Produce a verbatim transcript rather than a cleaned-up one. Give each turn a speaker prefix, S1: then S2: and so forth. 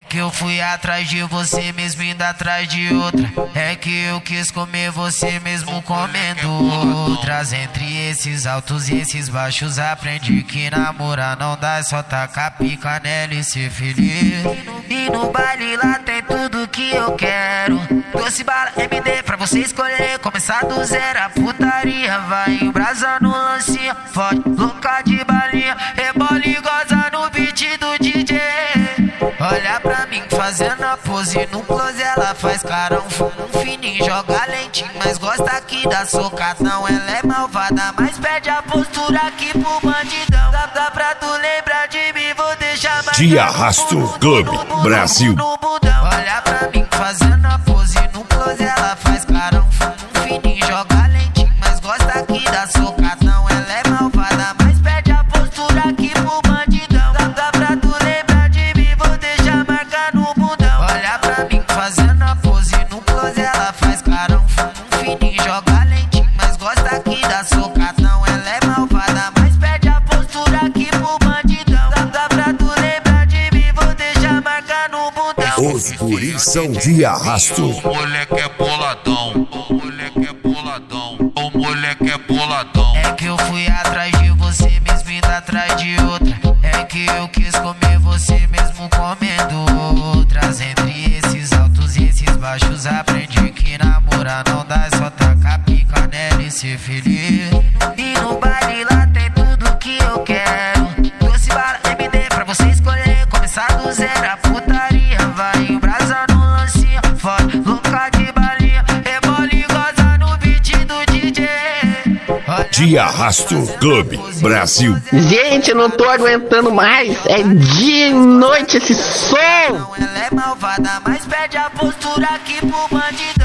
S1: Que eu fui atrás de você mesmo indo atrás de outra. É que eu quis comer você mesmo comendo outras. Entre esses altos e esses baixos aprendi que namorar não dá, só tacar pica nela e ser feliz. E no baile lá tem tudo que eu quero. Doce, bala, M D pra você escolher. Começar do zero, a putaria vai em brasa no lancinho. Fode, louca de balinha, rebola e goza no beat do D J. Olha pra mim fazendo a pose no close, ela faz carão, fumo um fininho, joga lentinho, mas gosta aqui da socadão. Ela é malvada, mas perde a postura aqui pro bandidão. Dá, dá pra tu lembrar de mim, vou deixar mais
S2: Te Arrasto Clube Brasil.
S1: Olha pra mim fazendo a pose no close, ela faz carão, fumo um fininho, joga lentinho, mas gosta aqui da socadão. Ela é malvada, mas perde a postura aqui pro bandidão. Dá, dá pra tu lembrar de mim, vou deixar marca no bundão. Olha pra mim fazendo a pose no close, ela faz carão, fumo um fininho, joga lentinho, mas gosta aqui da socadão. Ela é malvada, mas perde a postura aqui pro bandidão. Dá, dá pra tu lembrar de mim, vou deixar marca no bundão.
S2: Os guris são de arrasto.
S3: O moleque é boladão, o moleque é boladão, o moleque é boladão.
S1: É que eu fui atrás de você mesmo indo atrás de outra. É que eu quis comer você mesmo comendo outras. Entre esses altos e esses baixos aprendi que namorar não dá, só tacar pica nela e ser feliz. E no baile lá tem tudo que eu quero. Doce, bala, M D pra você escolher. Começar do zero, a putaria vai em brasa no lancinho. Fora, louca de balinha, rebola e goza no beat do D J.
S2: Te Arrasto Clube Brasil.
S4: Gente, eu não tô aguentando mais. É dia e noite esse som.
S1: Ela é malvada, mas perde a postura aqui pro bandido.